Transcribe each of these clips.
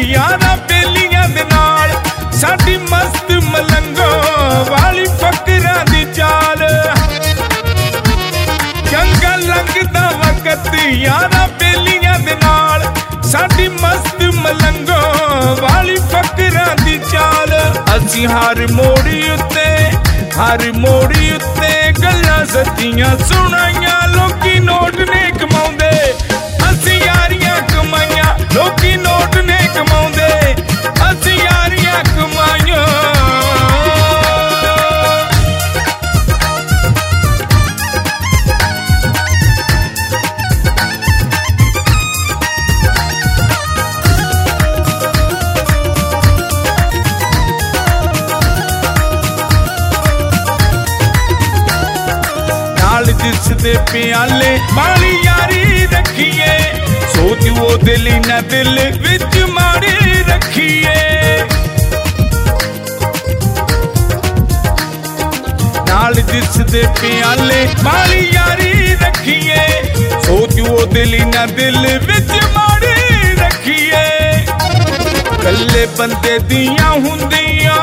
यारा बेलियां दे नाल साडी मस्त मलंगो वाली फकरां दी चाल चंगा लगदा वक्त यारा बेलियां दे नाल साडी मस्त मलंगो वाली फकरां दी चाल असी हर मोड़ी उत्ते गल्लां सच्चियां सुनाइयां लोकी नोट ने कमाउंदे असी यारियां कमाइयां लोकी नोट ने कमाउंदे असी यारियां कमाइयां जिसदे प्याले माड़ी यारी रखिए सोच वो दिल न दिल विच माड़ी रखिए नाल जिसदे प्याले माड़ी यारी रखिए सोच वो दिल न दिल विच माड़ी रखिए कल्ले बंदे दियां हुंदियां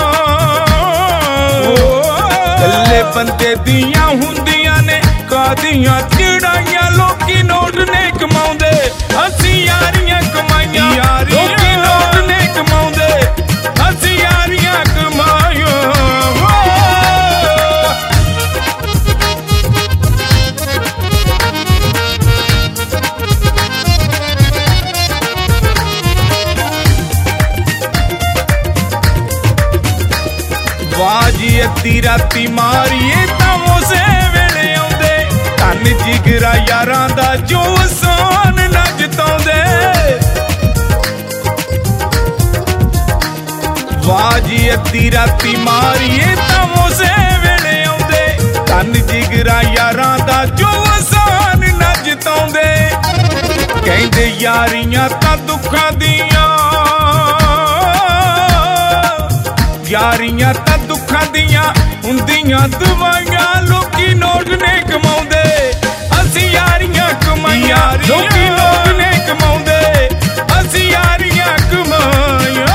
कल्ले बंदे दियां हुंदियां ने कादियां चिड़ाइयां लोकी नोट ने कमाउंदे असी यारियां कमाइयां लोकी नोट ने कमाउंदे असी यारियां कमाइयां वाजी अद्धी राती मारिए तां उसे वेले आउंदे धन जिगरा यारां दा जो सान ना जताउंदे वाजी अद्धी राती मारिए तां उसे वेले आउंदे धन जिगरा यारां दा जो सान ना जताउंदे कहंदे यारियां तां दुखां दियां यारियां तां दुखां दियां हुंदियां दवाइयां लोकी नोट ने कमाउंदे असी यारियां कमाइयां लोकी नोट ने कमाउंदे असी यारियां कमाइयां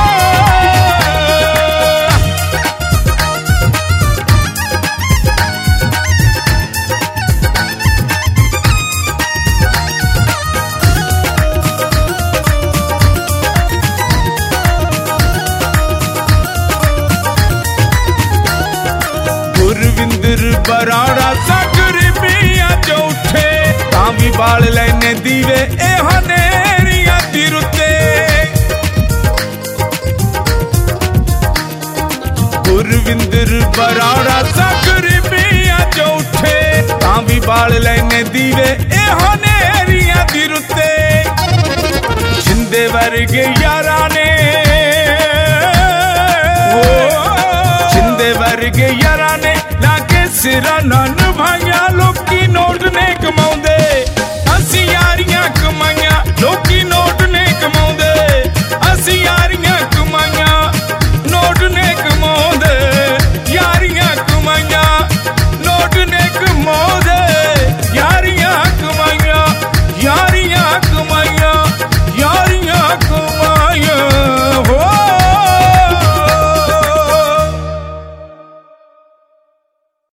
गुरविंदर बराड़ा सागर पिया जो उठे तां भी बाल लैने दीवे ए हनेरियां दी रुते गुरविंदर बराड़ा सागर पिया जो उठे तां भी बाल लैने दीवे ए हनेरियां दी रुते जिंदे वर्गे यारां ने जिंदे वर्गे यारां ने लागे सिरा ना निभाइयां